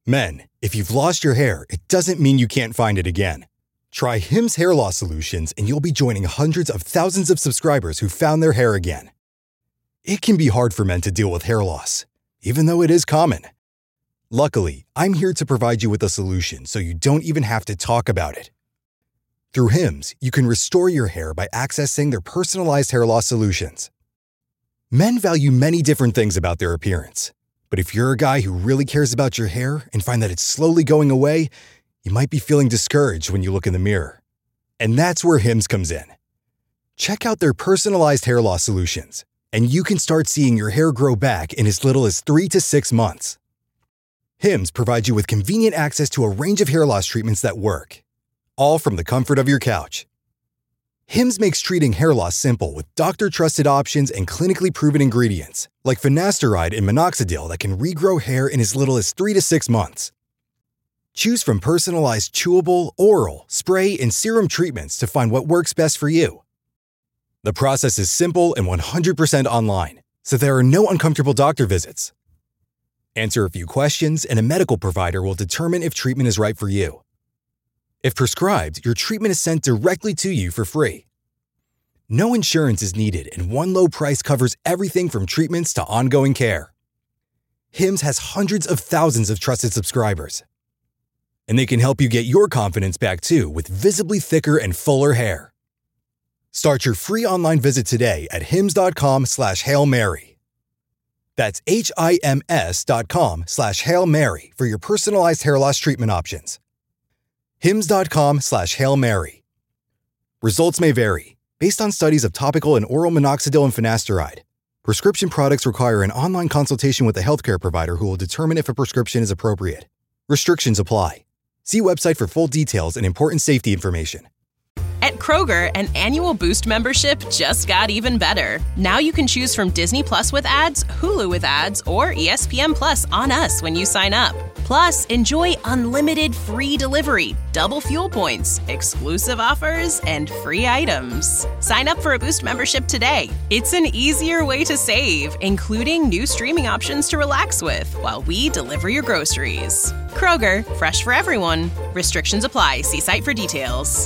Men, if you've lost your hair, it doesn't mean you can't find it again. Try Hims Hair Loss Solutions and you'll be joining hundreds of thousands of subscribers who found their hair again. It can be hard for men to deal with hair loss, even though it is common. Luckily, I'm here to provide you with a solution so you don't even have to talk about it. Through Hims, you can restore your hair by accessing their personalized hair loss solutions. Men value many different things about their appearance. But if you're a guy who really cares about your hair and find that it's slowly going away, you might be feeling discouraged when you look in the mirror. And that's where Hims comes in. Check out their personalized hair loss solutions, and you can start seeing your hair grow back in as little as 3 to 6 months. Hims provides you with convenient access to a range of hair loss treatments that work, all from the comfort of your couch. Hims makes treating hair loss simple with doctor-trusted options and clinically proven ingredients, like finasteride and minoxidil that can regrow hair in as little as 3 to 6 months. Choose from personalized chewable, oral, spray, and serum treatments to find what works best for you. The process is simple and 100% online, so there are no uncomfortable doctor visits. Answer a few questions, and a medical provider will determine if treatment is right for you. If prescribed, your treatment is sent directly to you for free. No insurance is needed, and one low price covers everything from treatments to ongoing care. Hims has hundreds of thousands of trusted subscribers. And they can help you get your confidence back too with visibly thicker and fuller hair. Start your free online visit today at hims.com/Hail Mary. That's HIMS.com/Hail Mary for your personalized hair loss treatment options. hims.com/Hail Mary. Results may vary based on studies of topical and oral minoxidil and finasteride. Prescription products require an online consultation with a healthcare provider who will determine if a prescription is appropriate. Restrictions apply. See website for full details and important safety information. At Kroger, an annual Boost membership just got even better. Now you can choose from Disney Plus with ads, Hulu with ads, or ESPN Plus on us when you sign up. Plus, enjoy unlimited free delivery, double fuel points, exclusive offers, and free items. Sign up for a Boost membership today. It's an easier way to save, including new streaming options to relax with while we deliver your groceries. Kroger, fresh for everyone. Restrictions apply. See site for details.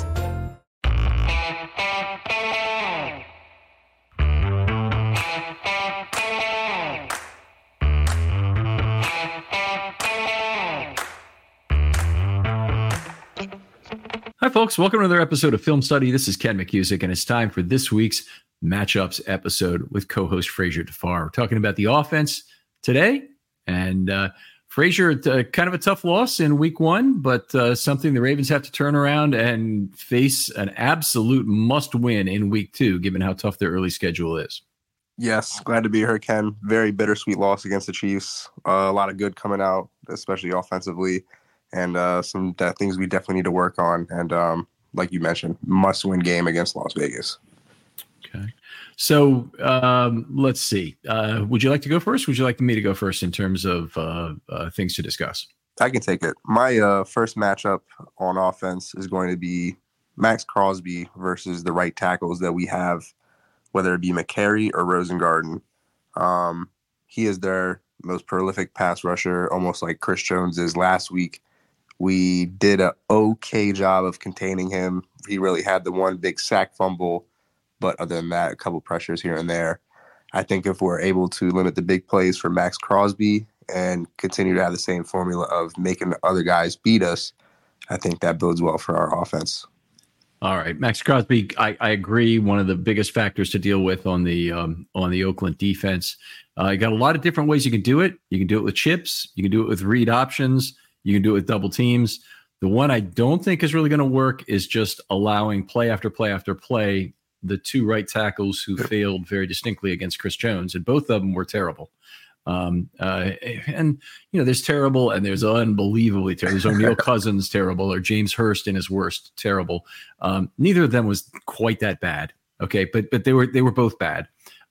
Hi, folks. Welcome to another episode of Film Study. This is Ken McCusick, and it's time for this week's Matchups episode with co-host Frazier DeFar. We're talking about the offense today, and Frazier, kind of a tough loss in week one, but something the Ravens have to turn around and face an absolute must-win in week two, given how tough their early schedule is. Yes, glad to be here, Ken. Very bittersweet loss against the Chiefs. A lot of good coming out, especially offensively. And some things we definitely need to work on. And like you mentioned, must-win game against Las Vegas. Okay. So let's see. Would you like to go first? Would you like me to go first in terms of things to discuss? I can take it. My first matchup on offense is going to be Max Crosby versus the right tackles that we have, whether it be McCary or Rosengarten. He is their most prolific pass rusher, almost like Chris Jones is last week. We did an okay job of containing him. He really had the one big sack fumble, but other than that, a couple pressures here and there. I think if we're able to limit the big plays for Max Crosby and continue to have the same formula of making the other guys beat us, I think that bodes well for our offense. All right, Max Crosby, I agree. One of the biggest factors to deal with on the Oakland defense. You got a lot of different ways you can do it. You can do it with chips. You can do it with read options. You can do it with double teams. The one I don't think is really going to work is just allowing play after play after play the two right tackles who failed very distinctly against Chris Jones, and both of them were terrible. And there's terrible and there's unbelievably terrible. There's O'Neal Cousins terrible, or James Hurst in his worst terrible. Neither of them was quite that bad. Okay, but they were both bad.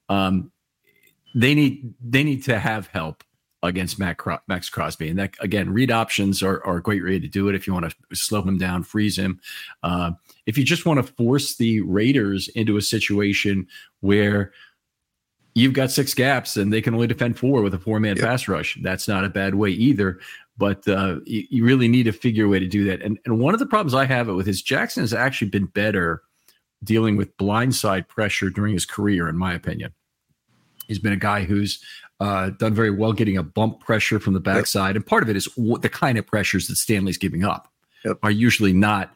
They need to have help against Max Crosby, and that again, read options are a great way to do it. If you want to slow him down, freeze him. If you just want to force the Raiders into a situation where you've got 6 gaps and they can only defend 4 with a 4-man pass rush, that's not a bad way either. but you really need to figure a way to do that. And one of the problems I have it with is Jackson has actually been better dealing with blindside pressure during his career, in my opinion. He's been a guy who's done very well getting a bump pressure from the backside. And part of it is the kind of pressures that Stanley's giving up are usually not,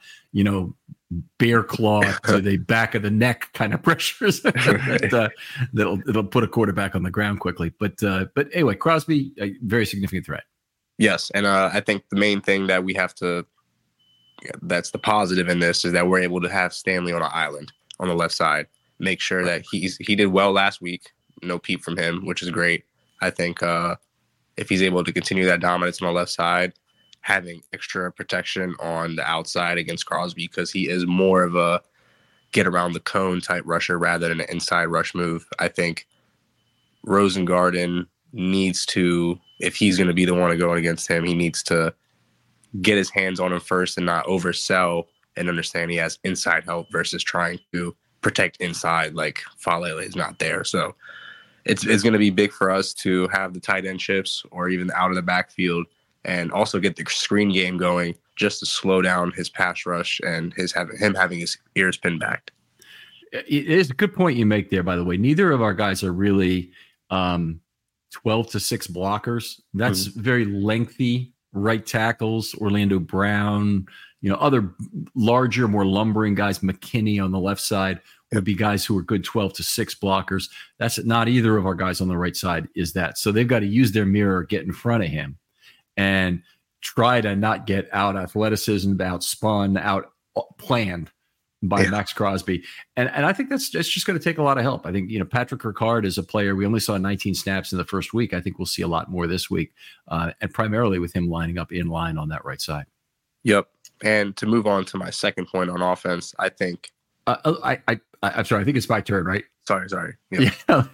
bear claw to the back of the neck kind of pressures that'll put a quarterback on the ground quickly. But anyway, Crosby, a very significant threat. Yes. And I think the main thing that we have to, that's the positive in this, is that we're able to have Stanley on an island on the left side. Make sure that he did well last week. No peep from him, which is great. I think if he's able to continue that dominance on the left side, having extra protection on the outside against Crosby, because he is more of a get around the cone type rusher rather than an inside rush move. I think Rosengarten needs to, if he's going to be the one going against him, he needs to get his hands on him first and not oversell and understand he has inside help versus trying to protect inside like Falele is not there. So it's going to be big for us to have the tight end chips or even out of the backfield and also get the screen game going just to slow down his pass rush and him having his ears pinned back. It is a good point you make there, by the way. Neither of our guys are really 12 to 6 blockers. That's very lengthy right tackles. Orlando Brown, other larger, more lumbering guys, McKinney on the left side would be guys who are good 12 to 6 blockers. That's not either of our guys on the right side is that. So they've got to use their mirror, get in front of him and try to not get out athleticism, outspun, out planned by Max Crosby. And I think that's just going to take a lot of help. I think, Patrick Ricard is a player. We only saw 19 snaps in the first week. I think we'll see a lot more this week, and primarily with him lining up in line on that right side. Yep. And to move on to my second point on offense, I think I'm sorry. I think it's my turn, right? Sorry. Yeah.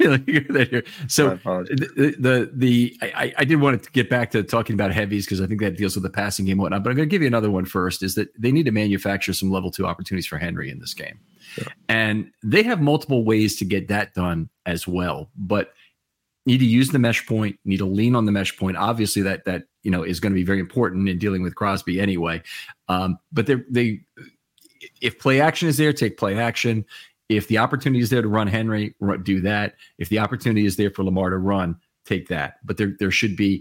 So I did want to get back to talking about heavies because I think that deals with the passing game and whatnot. But I'm going to give you another one first. Is that they need to manufacture some level 2 opportunities for Henry in this game, and they have multiple ways to get that done as well. But need to use the mesh point. Need to lean on the mesh point. Obviously, that is going to be very important in dealing with Crosby anyway. But if play action is there, take play action. If the opportunity is there to run Henry, do that. If the opportunity is there for Lamar to run, take that. But there should be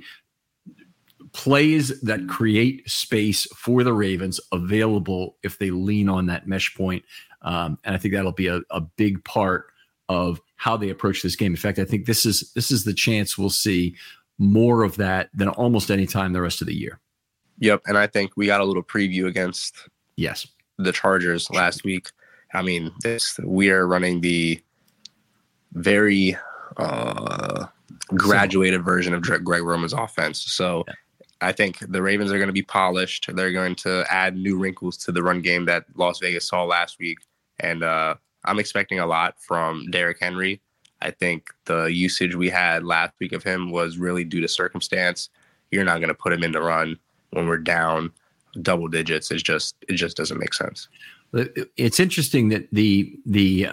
plays that create space for the Ravens available if they lean on that mesh point. And I think that'll be a big part of how they approach this game. In fact, I think this is the chance we'll see more of that than almost any time the rest of the year. Yep. And I think we got a little preview against the Chargers last week. I mean, we are running the very graduated version of Greg Roman's offense. So I think the Ravens are going to be polished. They're going to add new wrinkles to the run game that Las Vegas saw last week. And I'm expecting a lot from Derrick Henry. I think the usage we had last week of him was really due to circumstance. You're not going to put him in the run when we're down double digits. It just doesn't make sense. It's interesting that the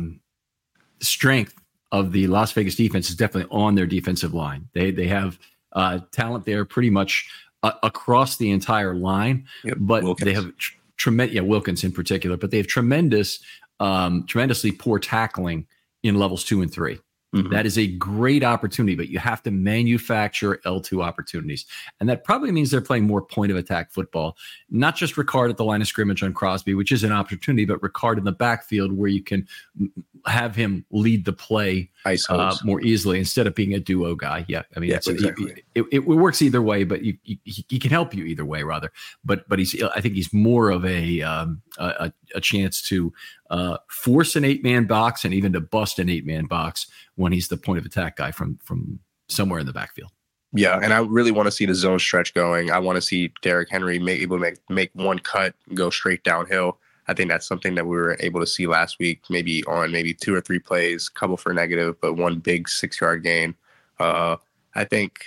strength of the Las Vegas defense is definitely on their defensive line. They have talent there pretty much across the entire line, but Wilkins. They have tremendous Wilkins in particular, but they have tremendously poor tackling in levels 2 and 3. Mm-hmm. That is a great opportunity, but you have to manufacture L2 opportunities. And that probably means they're playing more point of attack football, not just Ricard at the line of scrimmage on Crosby, which is an opportunity, but Ricard in the backfield where you can have him lead the play more easily instead of being a duo guy. Yeah. I mean, exactly. It works either way, but he can help you either way rather. But I think he's more of a chance to force an 8-man box and even to bust an 8-man box when he's the point of attack guy from somewhere in the backfield. Yeah, and I really want to see the zone stretch going. I want to see Derrick Henry able to make one cut, go straight downhill. I think that's something that we were able to see last week, maybe 2 or 3 plays, couple for negative, but one big 6-yard gain. I think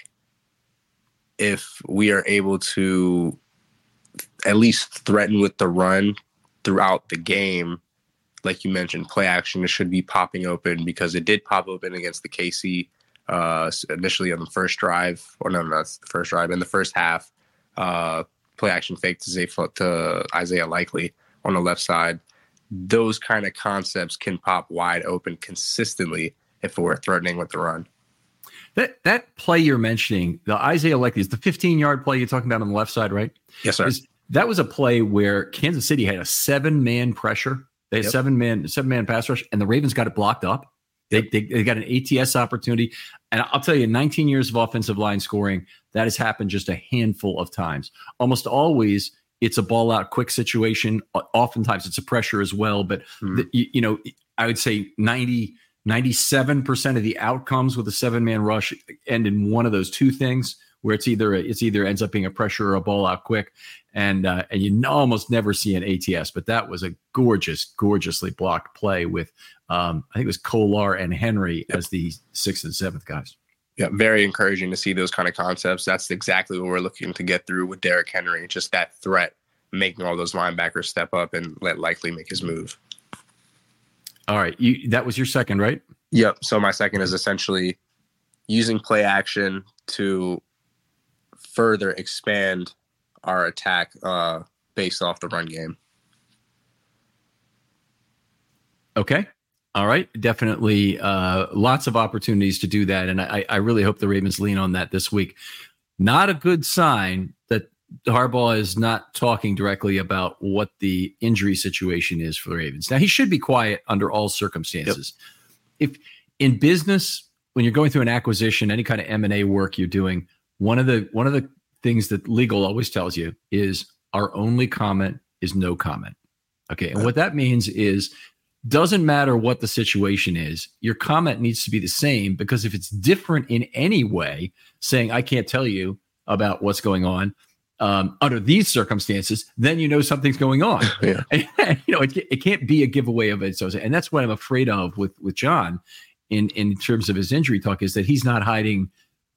if we are able to at least threaten with the run throughout the game, like you mentioned, play action should be popping open because it did pop open against the KC initially on the first drive, or no, not the first drive, in the first half. play action fake to Isaiah Likely on the left side. Those kind of concepts can pop wide open consistently if we're threatening with the run. That play you're mentioning, the Isaiah Likely, is the 15-yard play you're talking about on the left side, right? Yes, sir. That was a play where Kansas City had a 7-man pressure. They had seven-man pass rush, and the Ravens got it blocked up. They got an ATS opportunity. And I'll tell you, 19 years of offensive line scoring, that has happened just a handful of times. Almost always, it's a ball out quick situation. Oftentimes, it's a pressure as well. But, I would say 97% of the outcomes with a 7-man rush end in one of those two things, where it's either ends up being a pressure or a ball out quick. And you almost never see an ATS, but that was a gorgeously blocked play with, I think it was Kolar and Henry as the 6th and 7th guys. Yeah, very encouraging to see those kind of concepts. That's exactly what we're looking to get through with Derrick Henry, just that threat, making all those linebackers step up and let Likely make his move. All right, that was your second, right? Yep. So my second is essentially using play action to further expand our attack based off the run game. Okay. All right. Definitely lots of opportunities to do that. And I really hope the Ravens lean on that this week. Not a good sign that Harbaugh is not talking directly about what the injury situation is for the Ravens. Now, he should be quiet under all circumstances. Yep. If in business, when you're going through an acquisition, any kind of M&A work you're doing, one of the things that legal always tells you is our only comment is no comment. Okay. And what that means is, doesn't matter what the situation is, your comment needs to be the same, because if it's different in any way, saying, I can't tell you about what's going on under these circumstances, then something's going on. Yeah. And, it can't be a giveaway of it. So, and that's what I'm afraid of with John in terms of his injury talk, is that he's not hiding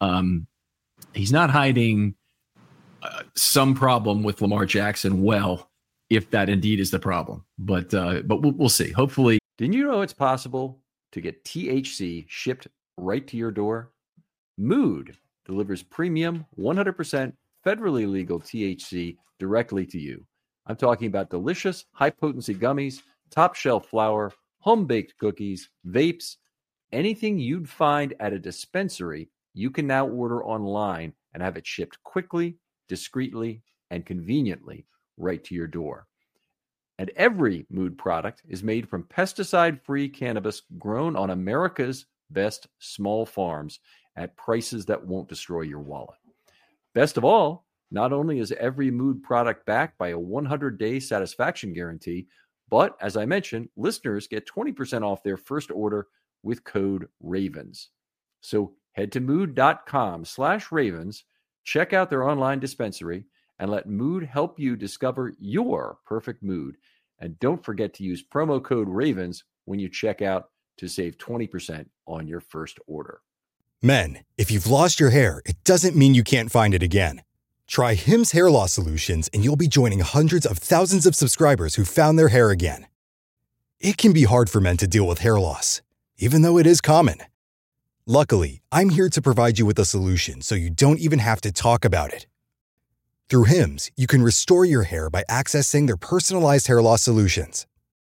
some problem with Lamar Jackson. Well, if that indeed is the problem, but we'll see. Hopefully. Didn't you know it's possible to get THC shipped right to your door? Mood delivers premium, 100% federally legal THC directly to you. I'm talking about delicious, high-potency gummies, top-shelf flour, home-baked cookies, vapes, anything you'd find at a dispensary, you can now order online and have it shipped quickly, discreetly, and conveniently right to your door. And every Mood product is made from pesticide-free cannabis grown on America's best small farms at prices that won't destroy your wallet. Best of all, not only is every Mood product backed by a 100-day satisfaction guarantee, but as I mentioned, listeners get 20% off their first order with code RAVENS. So head to mood.com/ravens, check out their online dispensary, and let Mood help you discover your perfect mood. And don't forget to use promo code RAVENS when you check out to save 20% on your first order. Men, if you've lost your hair, it doesn't mean you can't find it again. Try Hims Hair Loss Solutions and you'll be joining hundreds of thousands of subscribers who found their hair again. It can be hard for men to deal with hair loss, even though it is common. Luckily, I'm here to provide you with a solution so you don't even have to talk about it. Through Hims, you can restore your hair by accessing their personalized hair loss solutions.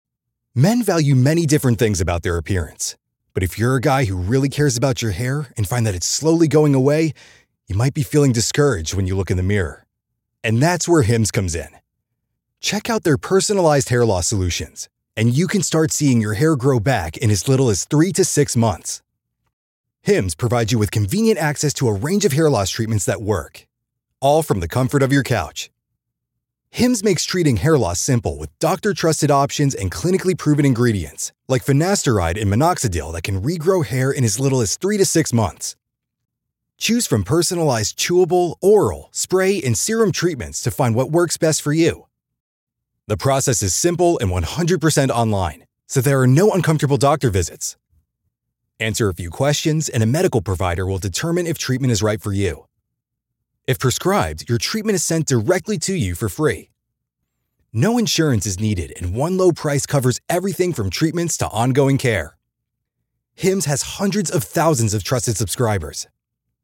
Men value many different things about their appearance. But if you're a guy who really cares about your hair and find that it's slowly going away, you might be feeling discouraged when you look in the mirror. And that's where Hims comes in. Check out their personalized hair loss solutions, and you can start seeing your hair grow back in as little as 3 to 6 months. Hims provides you with convenient access to a range of hair loss treatments that work, all from the comfort of your couch. Hims makes treating hair loss simple with doctor-trusted options and clinically proven ingredients, like finasteride and minoxidil that can regrow hair in as little as 3 to 6 months. Choose from personalized chewable, oral, spray, and serum treatments to find what works best for you. The process is simple and 100% online, so there are no uncomfortable doctor visits. Answer a few questions, and a medical provider will determine if treatment is right for you. If prescribed, your treatment is sent directly to you for free. No insurance is needed, and one low price covers everything from treatments to ongoing care. Hims has hundreds of thousands of trusted subscribers.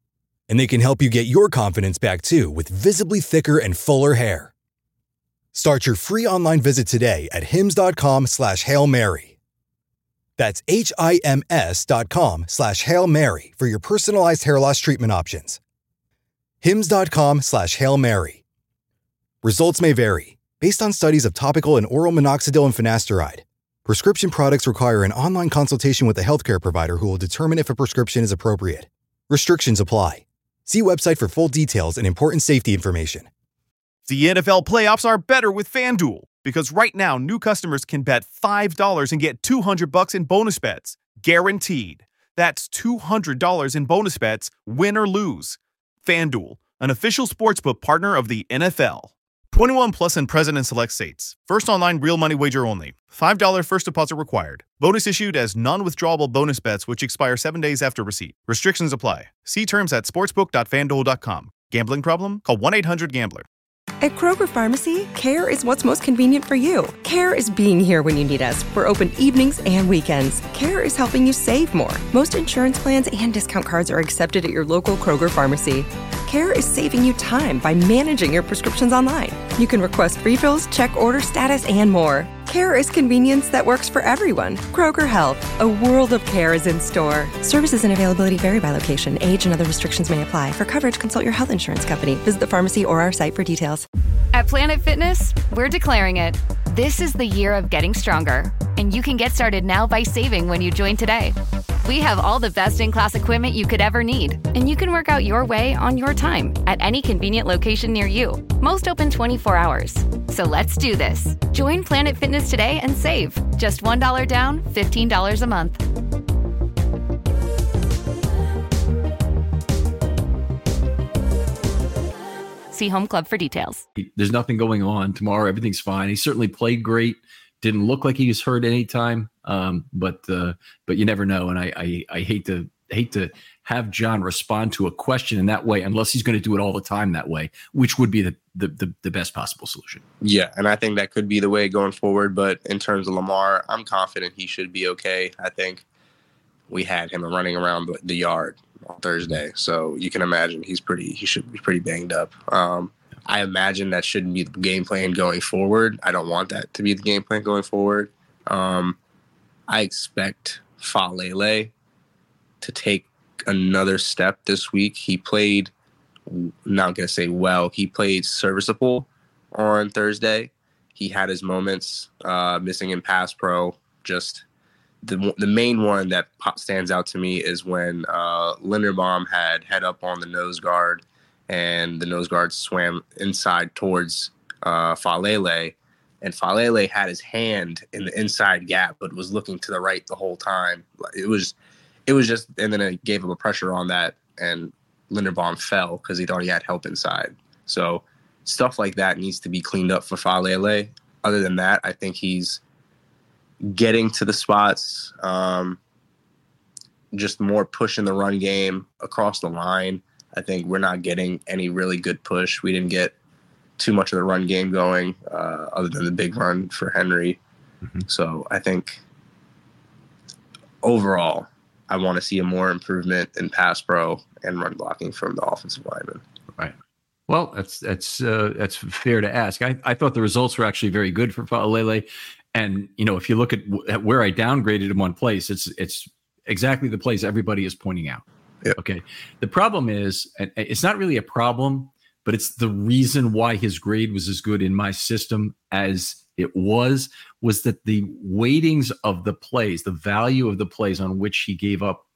And they can help you get your confidence back too with visibly thicker and fuller hair. Start your free online visit today at hims.com/Hail Mary. That's HIMS.com/Hail Mary for your personalized hair loss treatment options. hims.com/Hail Mary. Results may vary based on studies of topical and oral minoxidil and finasteride. Prescription products require an online consultation with a healthcare provider who will determine if a prescription is appropriate. Restrictions apply. See website for full details and important safety information. The NFL playoffs are better with FanDuel because right now new customers can bet $5 and get $200 in bonus bets, guaranteed. That's $200 in bonus bets, win or lose. FanDuel, an official sportsbook partner of the NFL. 21 plus and present in select states. First online real money wager only. $5 first deposit required. Bonus issued as non-withdrawable bonus bets which expire 7 days after receipt. Restrictions apply. See terms at sportsbook.fanduel.com. Gambling problem? Call 1-800-GAMBLER. At Kroger Pharmacy, care is what's most convenient for you. Care is being here when you need us. We're open evenings and weekends. Care is helping you save more. Most insurance plans and discount cards are accepted at your local Kroger Pharmacy. Care is saving you time by managing your prescriptions online. You can request refills, check order status, and more. Care is convenience that works for everyone. Kroger Health, a world of care is in store. Services and availability vary by location. Age and other restrictions may apply. For coverage, consult your health insurance company. Visit the pharmacy or our site for details. At Planet Fitness, we're declaring it. This is the year of getting stronger, and you can get started now by saving when you join today. We have all the best-in-class equipment you could ever need, and you can work out your way on your time at any convenient location near you. Most open 24 hours. So let's do this. Join Planet Fitness today and save. Just $1 down, $15 a month. See Home Club for details. There's nothing going on tomorrow. Everything's fine. He certainly played great. Didn't look like he was hurt any time. But you never know. And I hate to have John respond to a question in that way, unless he's going to do it all the time that way, which would be the best possible solution. Yeah, and I think that could be the way going forward. But in terms of Lamar, I'm confident he should be okay. I think we had him running around the yard on Thursday, so you can imagine he should be pretty banged up. I imagine that shouldn't be the game plan going forward. I don't want that to be the game plan going forward. I expect Falele to take another step this week. He played, not going to say well, he played serviceable on Thursday. He had his moments, missing in pass pro. Just the main one that stands out to me is when Linderbaum had head up on the nose guard, and the nose guard swam inside towards Falele, and Falele had his hand in the inside gap, but was looking to the right the whole time. It was just, and then it gave him a pressure on that, and Linderbaum fell because he thought he had help inside. So stuff like that needs to be cleaned up for Falele. Other than that, I think he's getting to the spots, just more push in the run game across the line. I think we're not getting any really good push. We didn't get too much of the run game going, other than the big run for Henry. Mm-hmm. So I think overall, I want to see a more improvement in pass pro and run blocking from the offensive lineman. Right. Well, that's fair to ask. I thought the results were actually very good for Falele. And, if you look at where I downgraded him on place, it's exactly the place everybody is pointing out. Yep. Okay. The problem is, and it's not really a problem, but it's the reason why his grade was as good in my system as it was that the weightings of the plays, the value of the plays on which he gave up,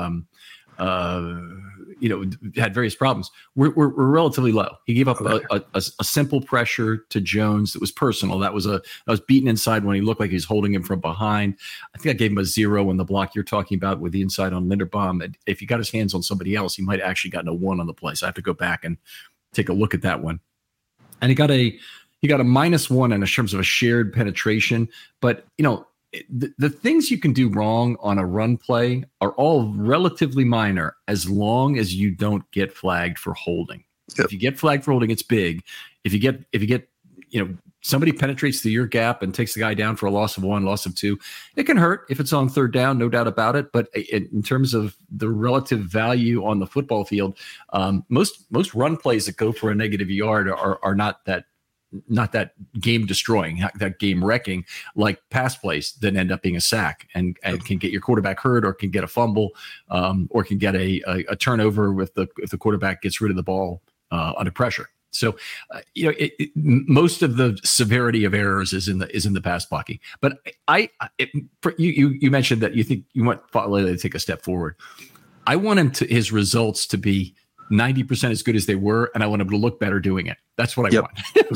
had various problems, were relatively low. He gave up a simple pressure to Jones that was personal. I was beaten inside when he looked like he was holding him from behind. I think I gave him a 0 in the block you're talking about with the inside on Linderbaum. If he got his hands on somebody else, he might have actually gotten a 1 on the play. So I have to go back and take a look at that one. And he got a -1 in terms of a shared penetration. But, the things you can do wrong on a run play are all relatively minor as long as you don't get flagged for holding. Yep. If you get flagged for holding, it's big. If you get somebody penetrates through your gap and takes the guy down for a loss of 1, loss of 2, it can hurt if it's on third down, no doubt about it. But in terms of the relative value on the football field, most run plays that go for a negative yard are not that game destroying, that game wrecking, like pass plays that end up being a sack and can get your quarterback hurt, or can get a fumble, or can get a turnover if the quarterback gets rid of the ball under pressure. So, most of the severity of errors is in the pass blocking. But you mentioned that you think you want Faalele to take a step forward. I want his results to be 90% as good as they were, and I want him to look better doing it. That's what I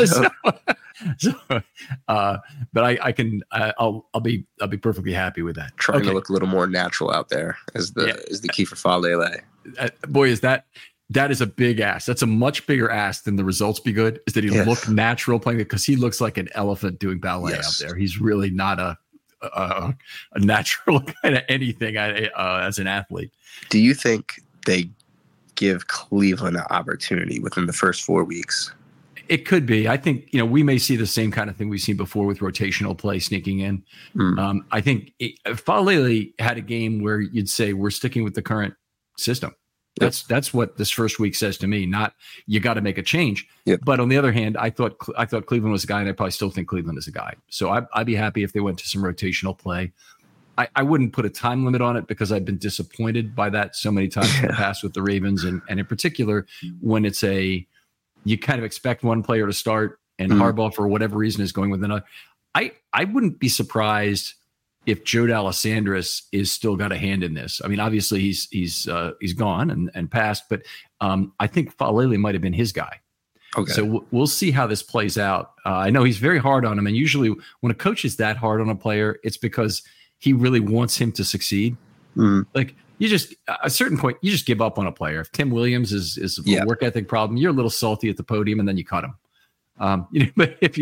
want. But I'll be perfectly happy with that. Trying to look a little more natural out there is the key for Faalele. Boy, that is a big ask. That's a much bigger ask than the results be good. Is that he look natural playing it, because he looks like an elephant doing ballet out there. He's really not a natural kind of anything as an athlete. Do you think they give Cleveland an opportunity within the first 4 weeks? It could be. I think, we may see the same kind of thing we've seen before with rotational play sneaking in. I think Faalele had a game where you'd say we're sticking with the current system. That's what this first week says to me. Not you got to make a change. But on the other hand, I thought Cleveland was a guy, and I probably still think Cleveland is a guy. So I'd be happy if they went to some rotational play. I wouldn't put a time limit on it, because I've been disappointed by that so many times in the past with the Ravens, and in particular when it's you kind of expect one player to start, and Harbaugh for whatever reason is going with another. I wouldn't be surprised if Joe D'Alessandris is still got a hand in this. I mean, obviously he's gone and passed, but I think Faalele might have been his guy. Okay. So we'll see how this plays out. I know he's very hard on him, and usually when a coach is that hard on a player, it's because he really wants him to succeed. Like, you just, at a certain point, you just give up on a player. If Tim Williams is a work ethic problem, you're a little salty at the podium, and then you cut him. But if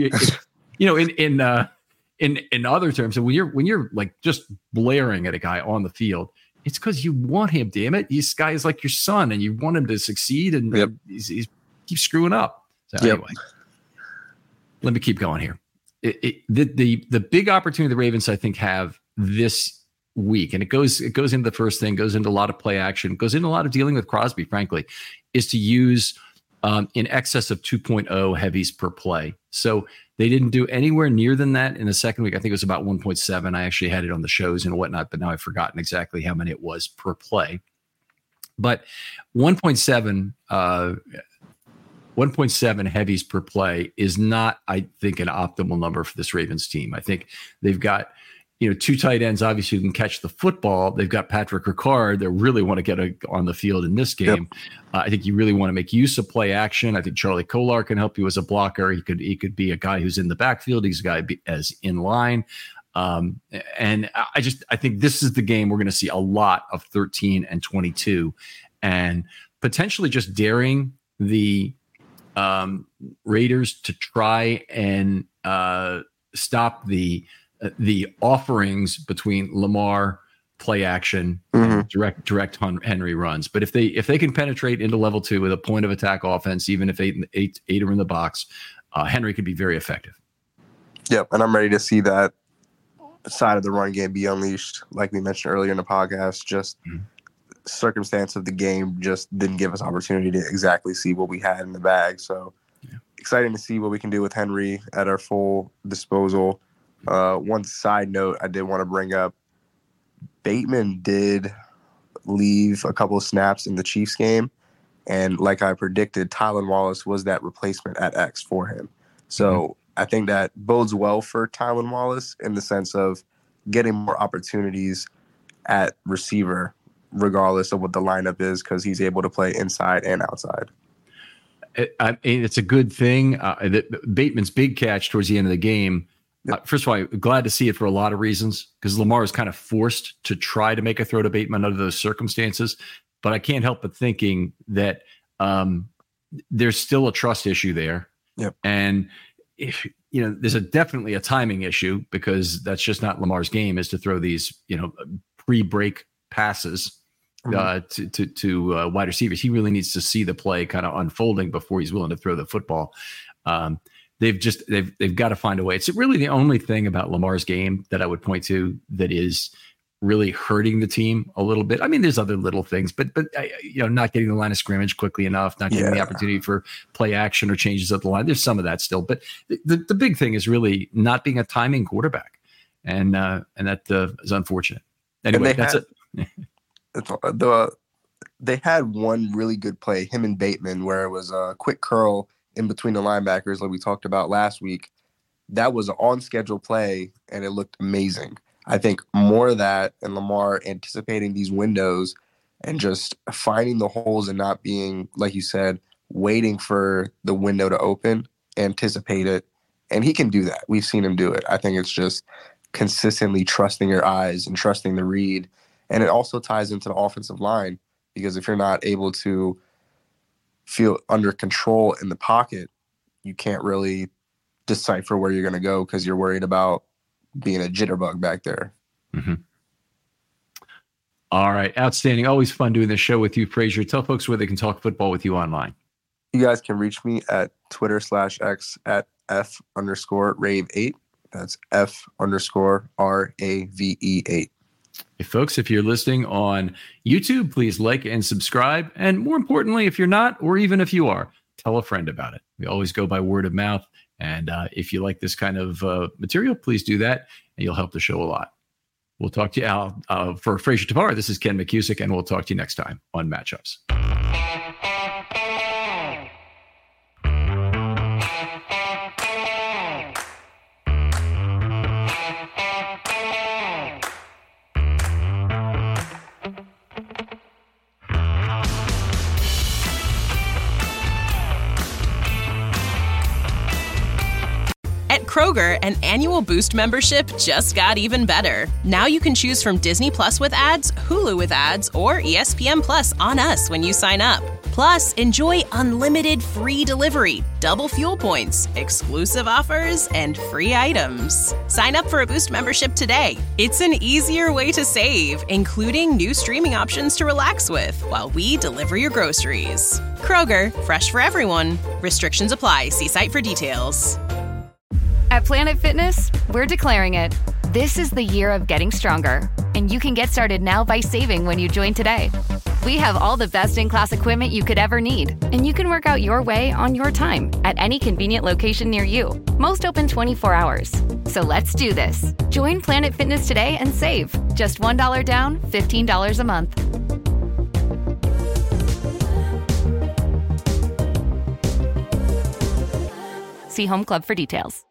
in other terms, and when you're like just blaring at a guy on the field, it's because you want him. Damn it, this guy is like your son, and you want him to succeed, and he's keeps screwing up. So anyway, let me keep going here. The big opportunity the Ravens, I think, have this week, and it goes into the first thing, goes into a lot of play action, goes into a lot of dealing with Crosby, frankly, is to use in excess of 2.0 heavies per play. So they didn't do anywhere near than that in the second week. I think it was about 1.7. I actually had it on the shows and whatnot, but now I've forgotten exactly how many it was per play. But 1.7 heavies per play is not, I think, an optimal number for this Ravens team. I think they've got, two tight ends, obviously, who can catch the football. They've got Patrick Ricard that really want to get on the field in this game. I think you really want to make use of play action. I think Charlie Kolar can help you as a blocker. He could be a guy who's in the backfield. He's a guy as in line. And I think this is the game we're going to see a lot of 13 and 22, and potentially just daring the Raiders to try and stop the offerings between Lamar, play action, and direct Henry runs. But if they can penetrate into level 2 with a point of attack offense, even if eight are in the box, Henry could be very effective. Yep, and I'm ready to see that side of the run game be unleashed. Like we mentioned earlier in the podcast, just circumstance of the game just didn't give us opportunity to exactly see what we had in the bag. So exciting to see what we can do with Henry at our full disposal. One side note I did want to bring up, Bateman did leave a couple of snaps in the Chiefs game, and like I predicted, Tylan Wallace was that replacement at X for him. So I think that bodes well for Tylan Wallace in the sense of getting more opportunities at receiver, regardless of what the lineup is, because he's able to play inside and outside. It's a good thing. Bateman's big catch towards the end of the game. First of all, I'm glad to see it for a lot of reasons, because Lamar is kind of forced to try to make a throw to Bateman under those circumstances. But I can't help but thinking that there's still a trust issue there. And if there's definitely a timing issue, because that's just not Lamar's game, is to throw these pre-break passes to wide receivers. He really needs to see the play kind of unfolding before he's willing to throw the football. they've got to find a way. It's really the only thing about Lamar's game that I would point to that is really hurting the team a little bit. I mean, there's other little things, but not getting the line of scrimmage quickly enough, not getting the opportunity for play action or changes at the line. There's some of that still, but the big thing is really not being a timing quarterback, and that is unfortunate. Anyway, that's it. They had one really good play, him and Bateman, where it was a quick curl in between the linebackers like we talked about last week. That was an on-schedule play, and it looked amazing. I think more of that and Lamar anticipating these windows and just finding the holes and not being, like you said, waiting for the window to open, anticipate it. And he can do that. We've seen him do it. I think it's just consistently trusting your eyes and trusting the read. And it also ties into the offensive line, because if you're not able to feel under control in the pocket, you can't really decipher where you're going to go because you're worried about being a jitterbug back there. Mm-hmm. All right. Outstanding. Always fun doing this show with you, Frazier. Tell folks where they can talk football with you online. You guys can reach me at Twitter/X at F_Rave8. That's F_RAVE8. Hey, folks, if you're listening on YouTube, please like and subscribe. And more importantly, if you're not, or even if you are, tell a friend about it. We always go by word of mouth. And if you like this kind of material, please do that, and you'll help the show a lot. We'll talk to you, Al. For Frazier Tavar, this is Ken McCusick, and we'll talk to you next time on Matchups. At Kroger, an annual Boost membership just got even better. Now you can choose from Disney Plus with ads, Hulu with ads, or ESPN Plus on us when you sign up. Plus, enjoy unlimited free delivery, double fuel points, exclusive offers, and free items. Sign up for a Boost membership today. It's an easier way to save, including new streaming options to relax with while we deliver your groceries. Kroger, fresh for everyone. Restrictions apply. See site for details. At Planet Fitness, we're declaring it. This is the year of getting stronger, and you can get started now by saving when you join today. We have all the best-in-class equipment you could ever need, and you can work out your way on your time at any convenient location near you. Most open 24 hours. So let's do this. Join Planet Fitness today and save. Just $1 down, $15 a month. See Home Club for details.